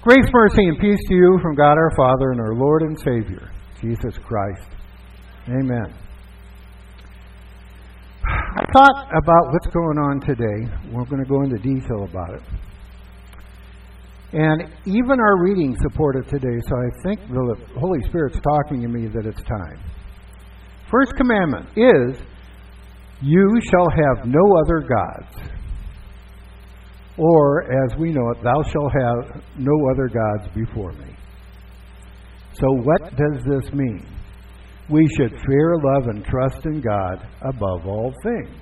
Grace, mercy, and peace to you from God our Father and our Lord and Savior, Jesus Christ. Amen. I thought about what's going on today. We're going to go into detail about it. And even our readings support it today, so I think the Holy Spirit's talking to me that it's time. First commandment is, you shall have no other gods. Or, as we know it, thou shalt have no other gods before me. So what does this mean? We should fear, love, and trust in God above all things.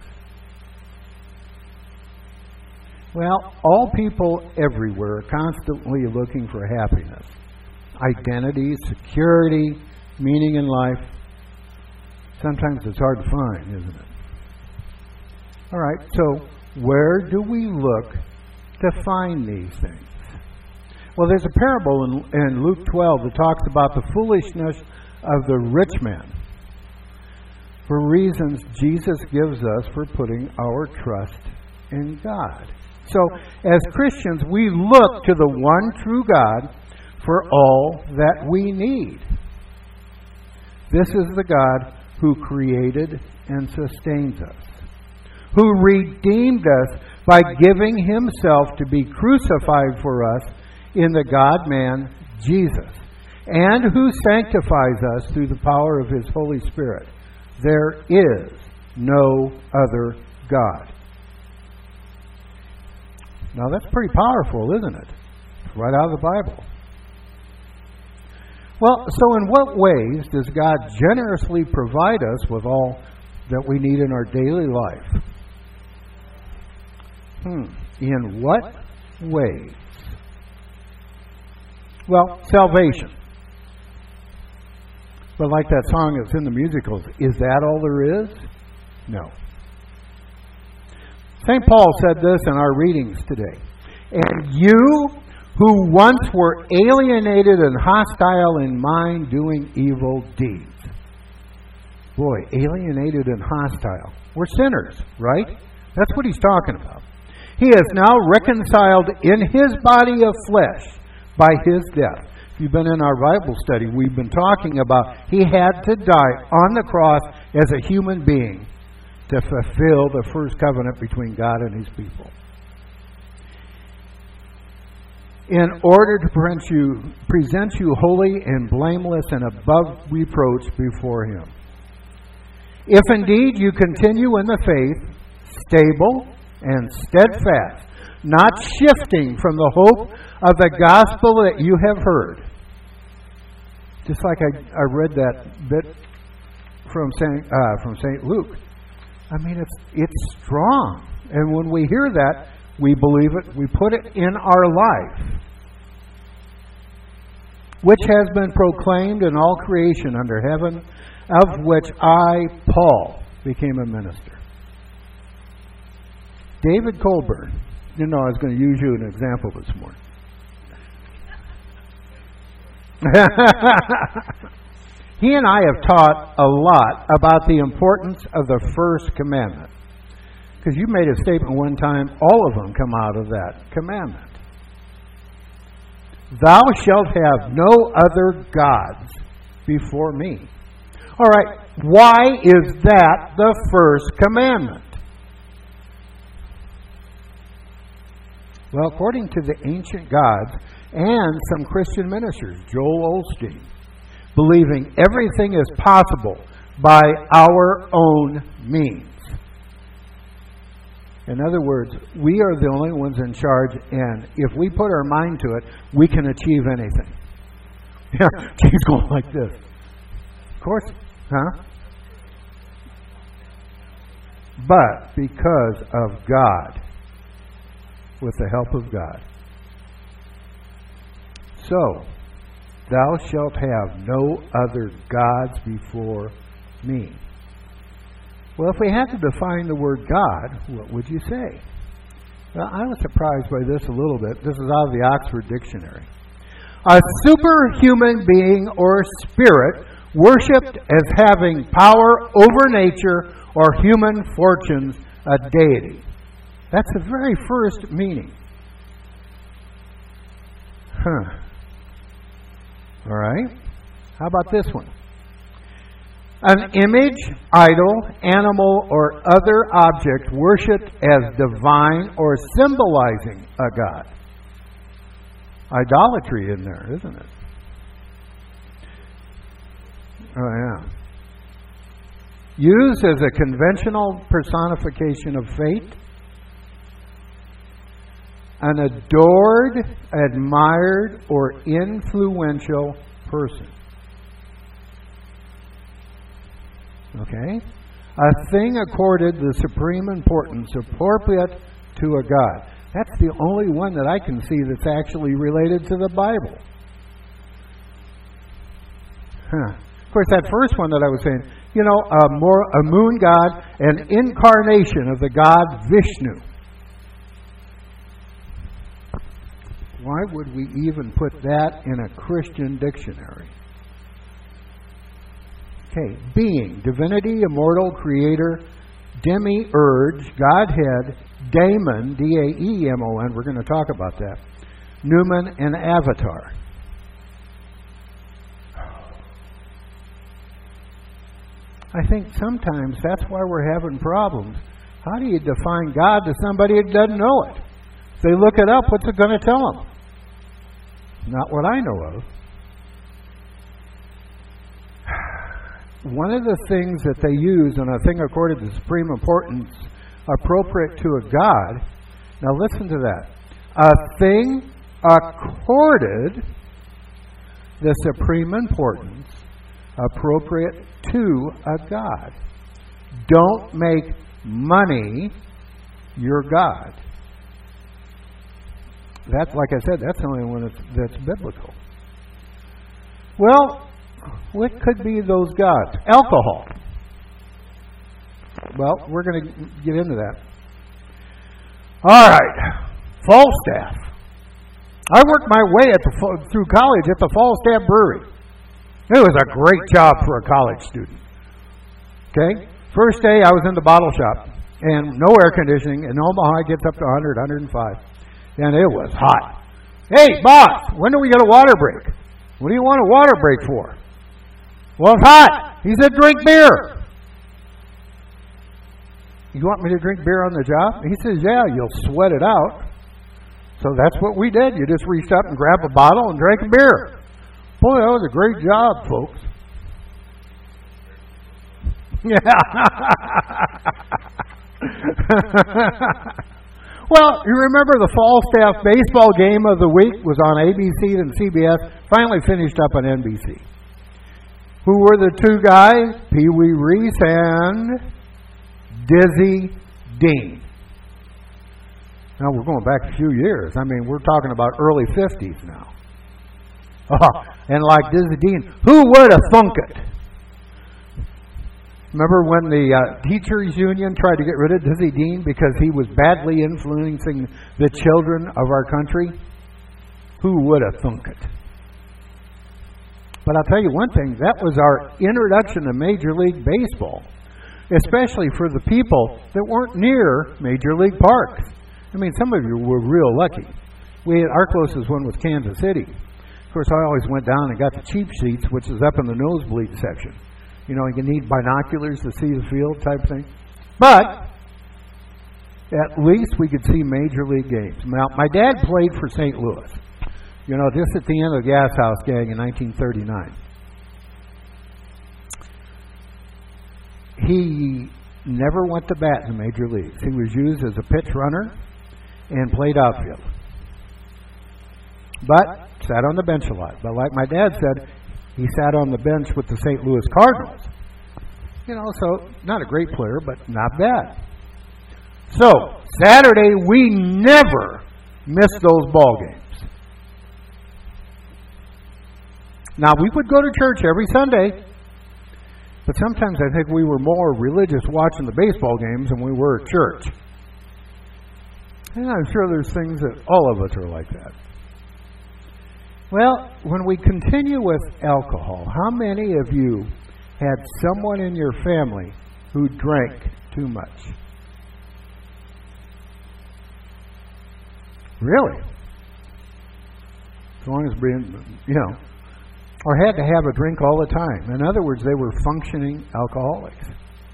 Well, all people everywhere are constantly looking for happiness, identity, security, meaning in life. Sometimes it's hard to find, isn't it? All right, so where do we look to find these things? Well, there's a parable in Luke 12 that talks about the foolishness of the rich man, for reasons Jesus gives us for putting our trust in God. So, as Christians, we look to the one true God for all that we need. This is the God who created and sustains us, who redeemed us by giving Himself to be crucified for us in the God-man, Jesus, and who sanctifies us through the power of His Holy Spirit. There is no other God. Now that's pretty powerful, isn't it? It's right out of the Bible. Well, so in what ways does God generously provide us with all that we need in our daily life? In what ways? Well, salvation. But like that song that's in the musicals, is that all there is? No. St. Paul said this in our readings today. And you who once were alienated and hostile in mind, doing evil deeds. Boy, alienated and hostile. We're sinners, right? That's what he's talking about. He is now reconciled in His body of flesh by His death. If you've been in our Bible study, we've been talking about He had to die on the cross as a human being to fulfill the first covenant between God and His people, in order to present you holy and blameless and above reproach before Him. If indeed you continue in the faith, stable and steadfast, not shifting from the hope of the gospel that you have heard. Just like I read that bit from St. Luke. I mean, it's strong. And when we hear that, we believe it, we put it in our life, which has been proclaimed in all creation under heaven, of which I, Paul, became a minister. David Colburn. You know, I was going to use you as an example this morning. He and I have taught a lot about the importance of the first commandment. Because you made a statement one time, all of them come out of that commandment. Thou shalt have no other gods before me. All right, why is that the first commandment? Well, according to the ancient gods and some Christian ministers, Joel Osteen, believing everything is possible by our own means. In other words, we are the only ones in charge, and if we put our mind to it, we can achieve anything. Yeah, she's going like this. Of course, huh? But because of God, with the help of God. So, thou shalt have no other gods before me. Well, if we had to define the word God, what would you say? Well, I was surprised by this a little bit. This is out of the Oxford Dictionary. A superhuman being or spirit worshipped as having power over nature or human fortunes, a deity. That's the very first meaning. All right. How about this one? An image, idol, animal, or other object worshipped as divine or symbolizing a god. Idolatry in there, isn't it? Oh, yeah. Used as a conventional personification of fate. An adored, admired, or influential person. Okay? A thing accorded the supreme importance appropriate to a god. That's the only one that I can see that's actually related to the Bible. Of course, that first one that I was saying, a moon god, an incarnation of the god Vishnu. Why would we even put that in a Christian dictionary? Okay, being, divinity, immortal, creator, demiurge, Godhead, daemon, D-A-E-M-O-N, we're going to talk about that, Numen, and avatar. I think sometimes that's why we're having problems. How do you define God to somebody who doesn't know it? If they look it up, what's it going to tell them? Not what I know of. One of the things that they use in a thing accorded to supreme importance appropriate to a god, now listen to that. A thing accorded the supreme importance appropriate to a god. Don't make money your god. That's, like I said, that's the only one that's biblical. Well, what could be those gods? Alcohol. Well, we're going to get into that. All right. Falstaff. I worked my way through college at the Falstaff Brewery. It was a great job for a college student. Okay? First day, I was in the bottle shop, and no air conditioning. In Omaha, it gets up to 100, 105. And it was hot. Hey, boss, when do we get a water break? What do you want a water break for? Well, it's hot. He said, drink beer. You want me to drink beer on the job? He says, yeah, you'll sweat it out. So that's what we did. You just reached up and grabbed a bottle and drank a beer. Boy, that was a great job, folks. Yeah. Well, you remember the Falstaff baseball game of the week was on ABC and CBS, finally finished up on NBC. Who were the two guys? Pee Wee Reese and Dizzy Dean. Now, we're going back a few years. I mean, we're talking about early 50s now. And like Dizzy Dean, who would have thunk it? Remember when the teachers union tried to get rid of Dizzy Dean because he was badly influencing the children of our country? Who would have thunk it? But I'll tell you one thing, that was our introduction to Major League Baseball, especially for the people that weren't near Major League parks. I mean, some of you were real lucky. Our closest one was Kansas City. Of course, I always went down and got the cheap seats, which is up in the nosebleed section. You know, you need binoculars to see the field type thing. But at least we could see Major League games. Now, my dad played for St. Louis. You know, just at the end of the Gas House Gang in 1939. He never went to bat in the major leagues. He was used as a pitch runner and played outfield. But sat on the bench a lot. But like my dad said, he sat on the bench with the St. Louis Cardinals. You know, so not a great player, but not bad. So, Saturday, we never missed those ball games. Now, we would go to church every Sunday, but sometimes I think we were more religious watching the baseball games than we were at church. And I'm sure there's things that all of us are like that. Well, when we continue with alcohol, how many of you had someone in your family who drank too much? Really? as long as being, or had to have a drink all the time. In other words, they were functioning alcoholics.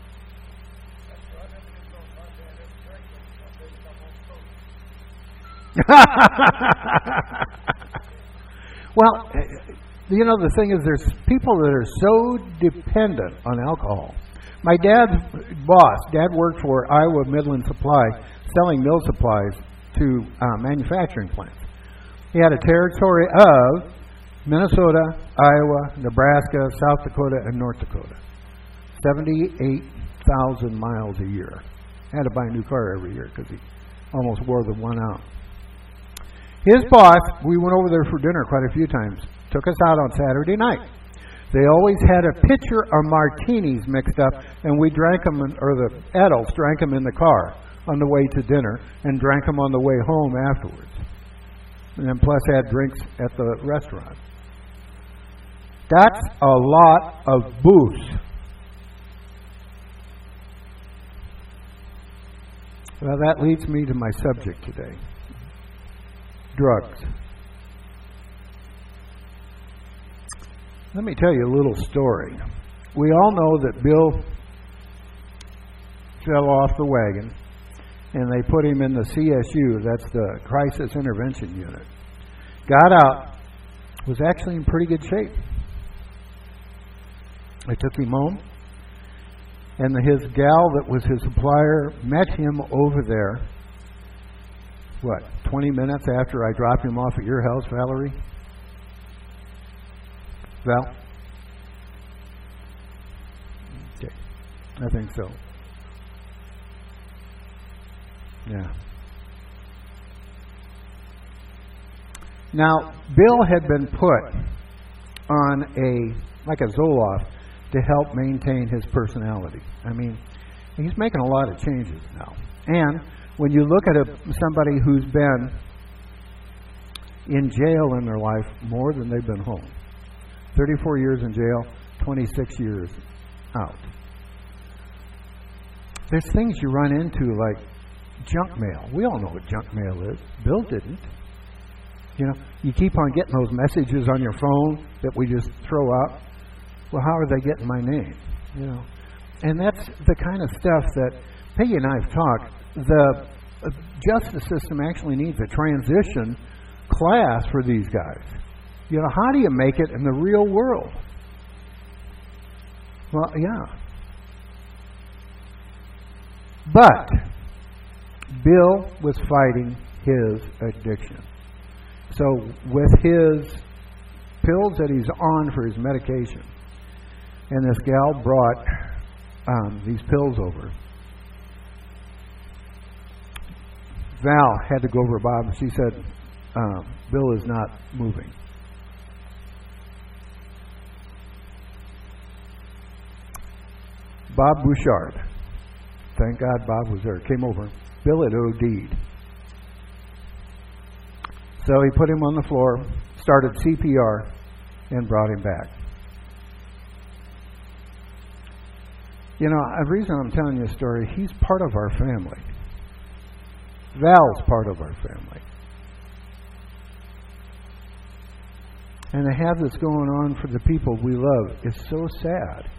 Well, the thing is, there's people that are so dependent on alcohol. My dad's boss, Dad worked for Iowa Midland Supply, selling mill supplies to manufacturing plants. He had a territory of Minnesota, Iowa, Nebraska, South Dakota, and North Dakota. 78,000 miles a year. Had to buy a new car every year because he almost wore the one out. His boss, we went over there for dinner quite a few times, took us out on Saturday night. They always had a pitcher of martinis mixed up, and we drank them, or the adults drank them in the car on the way to dinner and drank them on the way home afterwards. And then plus had drinks at the restaurant. That's a lot of booze. Well, that leads me to my subject today. Drugs. Let me tell you a little story. We all know that Bill fell off the wagon and they put him in the CSU, that's the Crisis Intervention Unit. Got out, was actually in pretty good shape. I took him home, and his gal that was his supplier met him over there, 20 minutes after I dropped him off at your house, Valerie? Val? Okay, I think so. Yeah. Now, Bill had been put on like a Zoloft to help maintain his personality. I mean, he's making a lot of changes now. And when you look at somebody who's been in jail in their life more than they've been home, 34 years in jail, 26 years out. There's things you run into like junk mail. We all know what junk mail is. Bill didn't. You keep on getting those messages on your phone that we just throw out. Well, how are they getting my name? And that's the kind of stuff that Peggy and I have talked. The justice system actually needs a transition class for these guys. How do you make it in the real world? Well, yeah. But Bill was fighting his addiction. So with his pills that he's on for his medication, and this gal brought these pills over, Val had to go over to Bob, and she said, Bill is not moving. Bob Bouchard, thank God Bob was there, came over. Bill had OD'd. So he put him on the floor, started CPR, and brought him back. The reason I'm telling you a story, he's part of our family. Val's part of our family. And to have this going on for the people we love is so sad.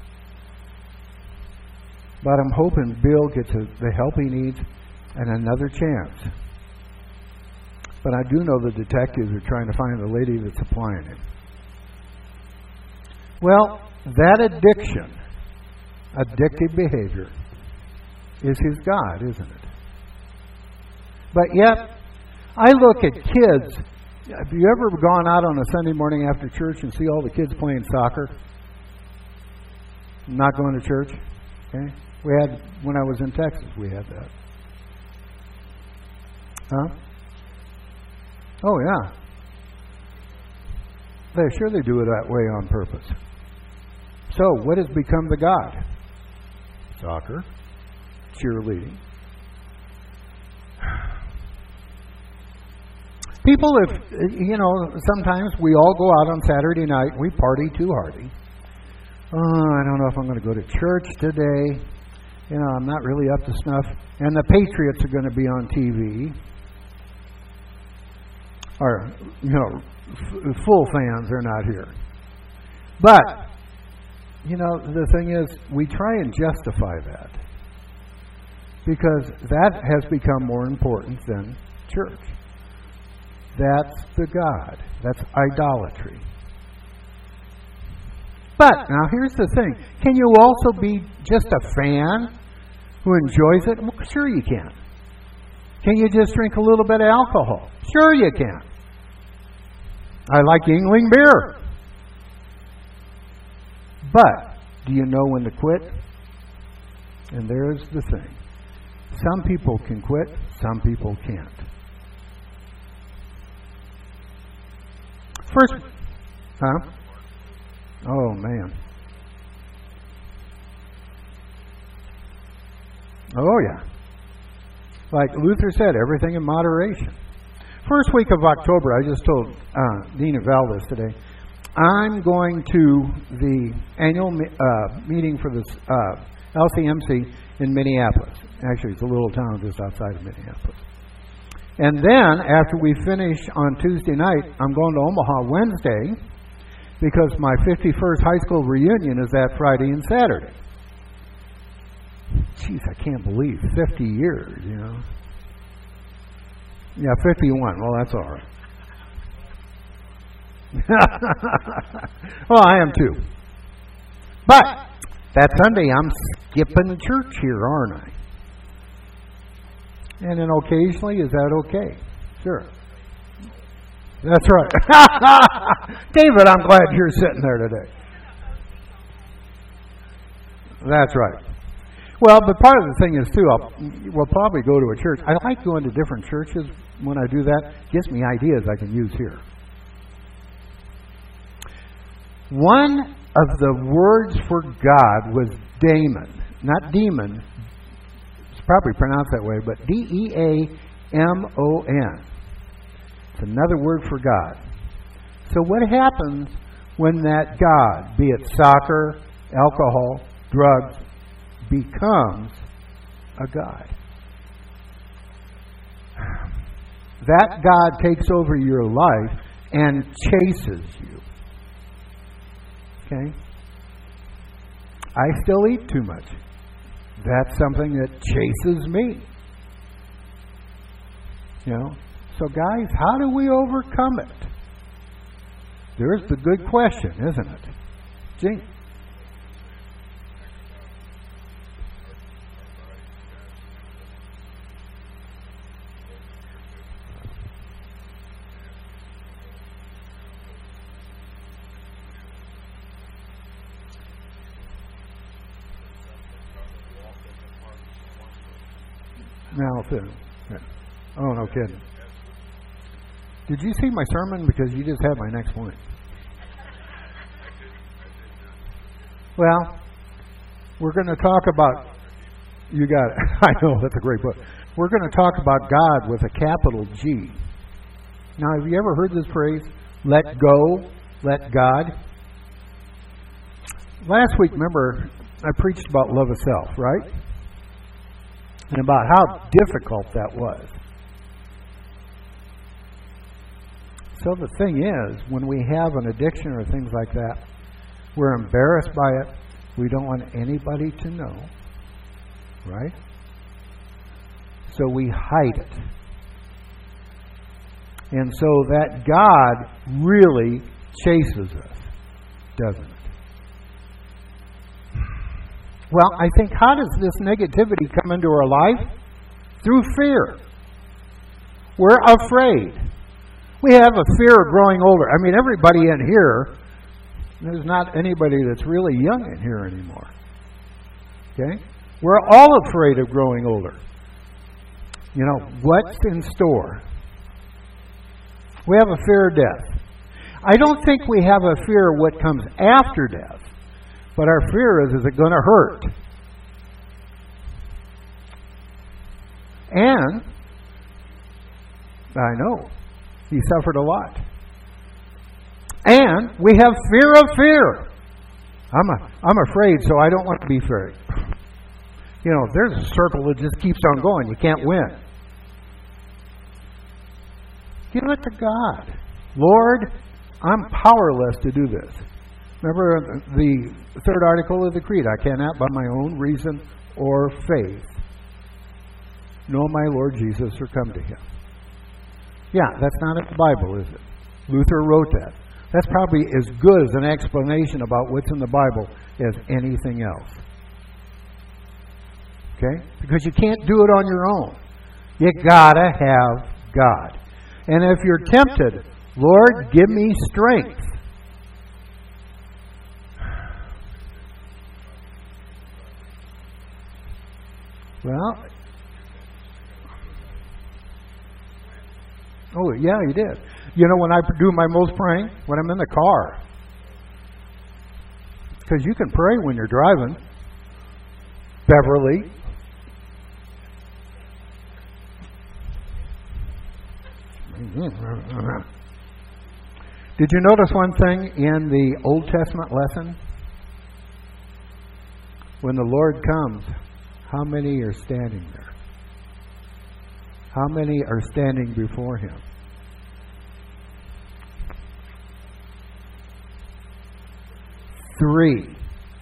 But I'm hoping Bill gets the help he needs and another chance. But I do know the detectives are trying to find the lady that's supplying him. Well, that addiction, addictive behavior, is his God, isn't it? But yet, I look at kids. Have you ever gone out on a Sunday morning after church and see all the kids playing soccer? Not going to church? Okay. We had, when I was in Texas, we had that. Huh? Oh, yeah. They're sure they do it that way on purpose. So, what has become the God? Soccer, cheerleading. People, sometimes we all go out on Saturday night, we party too hardy. Oh, I don't know if I'm going to go to church today. I'm not really up to snuff. And the Patriots are going to be on TV. Or, full fans are not here. But, you know, the thing is, we try and justify that because that has become more important than church. That's the God. That's idolatry. But, now here's the thing. Can you also be just a fan who enjoys it? Well, sure you can. Can you just drink a little bit of alcohol? Sure you can. I like Yuengling beer. But, do you know when to quit? And there's the thing. Some people can quit, some people can't. First, oh man. Oh yeah. Like Luther said, everything in moderation. First week of October, I just told Dean Valdez today, I'm going to the annual meeting for the LCMC in Minneapolis. Actually, it's a little town just outside of Minneapolis. And then, after we finish on Tuesday night, I'm going to Omaha Wednesday because my 51st high school reunion is that Friday and Saturday. Jeez, I can't believe 50 years, you know. Yeah, 51. Well, that's all right. Well, I am too. But that Sunday, I'm skipping church here, aren't I? And then occasionally, is that okay? Sure. That's right. David, I'm glad you're sitting there today. That's right. Well, but part of the thing is, too, we'll probably go to a church. I like going to different churches when I do that. It gives me ideas I can use here. One of the words for God was daemon. Not demon. It's probably pronounced that way, but D-E-A-M-O-N. It's another word for God. So what happens when that God, be it soccer, alcohol, drugs, becomes a God? That God takes over your life and chases you. Okay? I still eat too much. That's something that chases me. You know? So guys, how do we overcome it? There's the good question, isn't it? Gee. Now, oh, no kidding. Did you see my sermon? Because you just had my next point. Well, we're going to talk about, you got it. I know, that's a great book. We're going to talk about God with a capital G. Now, have you ever heard this phrase? Let go, let God. Last week, remember, I preached about love of self, right? And about how difficult that was. So the thing is, when we have an addiction or things like that, we're embarrassed by it. We don't want anybody to know. Right? So we hide it. And so that God really chases us, doesn't it? Well, I think, how does this negativity come into our life? Through fear. We're afraid. We have a fear of growing older. I mean, everybody in here, there's not anybody that's really young in here anymore. Okay? We're all afraid of growing older. You know, what's in store? We have a fear of death. I don't think we have a fear of what comes after death. But our fear is it going to hurt? And I know he suffered a lot. And we have fear of fear. I'm afraid, so I don't want to be afraid. You know, there's a circle that just keeps on going. You can't win. Give it to God. Lord, I'm powerless to do this. Remember the third article of the Creed, I cannot by my own reason or faith know my Lord Jesus or come to Him. Yeah, that's not in the Bible, is it? Luther wrote that. That's probably as good as an explanation about what's in the Bible as anything else. Okay? Because you can't do it on your own. You gotta have God. And if you're tempted, Lord, give me strength. Well, oh, yeah, He did. You know, when I do my most praying, when I'm in the car. Because you can pray when you're driving. Beverly. Did you notice one thing in the Old Testament lesson? When the Lord comes, how many are standing there? How many are standing before Him? Three.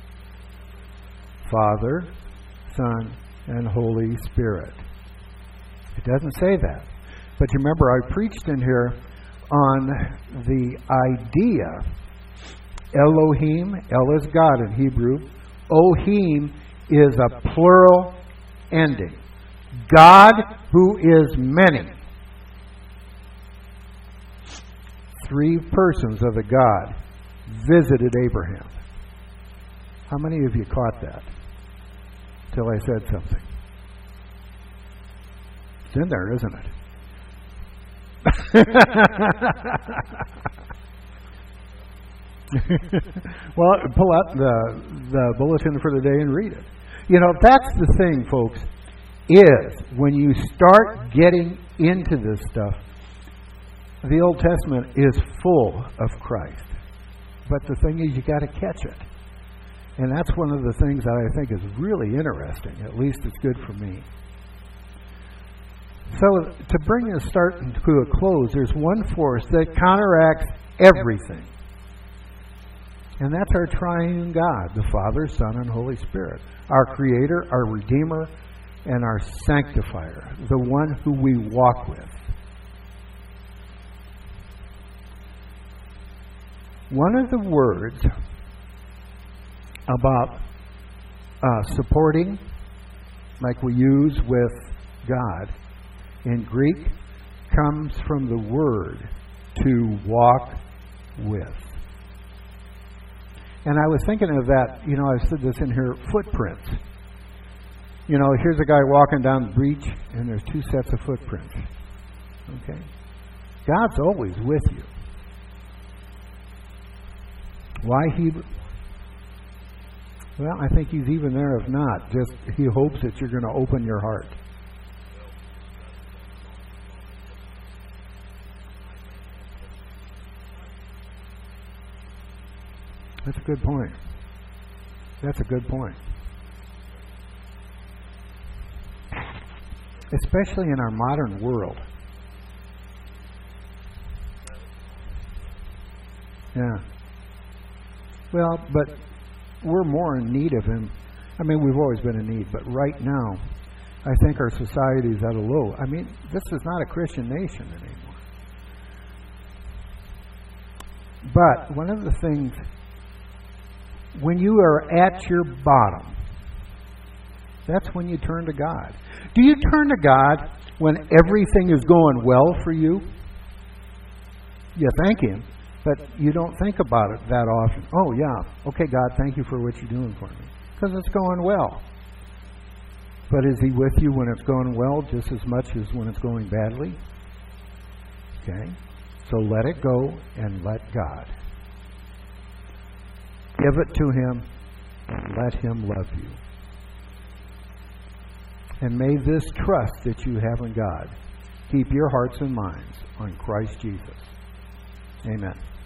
Father, Son, and Holy Spirit. It doesn't say that. But you remember I preached in here on the idea, Elohim, El is God in Hebrew, Ohim is a plural ending. God who is many. Three persons of the God visited Abraham. How many of you caught that? Till I said something. It's in there, isn't it? Well, pull out the bulletin for the day and read it. You know, that's the thing, folks, is when you start getting into this stuff, the Old Testament is full of Christ. But the thing is, you got to catch it. And that's one of the things that I think is really interesting. At least it's good for me. So to bring this start to a close, there's one force that counteracts everything. And that's our triune God, the Father, Son, and Holy Spirit. Our Creator, our Redeemer, and our Sanctifier. The one who we walk with. One of the words about supporting, like we use with God, in Greek, comes from the word to walk with. And I was thinking of that, you know, I said this in here, footprints. You know, here's a guy walking down the beach, and there's two sets of footprints. Okay? God's always with you. Why He... Well, I think He's even there if not. Just He hopes that you're going to open your heart. That's a good point. That's a good point. Especially in our modern world. Yeah. Well, but we're more in need of Him. I mean, we've always been in need, but right now, I think our society is at a low. I mean, this is not a Christian nation anymore. But one of the things, when you are at your bottom, that's when you turn to God. Do you turn to God when everything is going well for you? You thank Him, but you don't think about it that often. Oh, yeah. Okay, God, thank you for what you're doing for me. Because it's going well. But is He with you when it's going well just as much as when it's going badly? Okay. So let it go and let God. Give it to Him and let Him love you. And may this trust that you have in God keep your hearts and minds on Christ Jesus. Amen.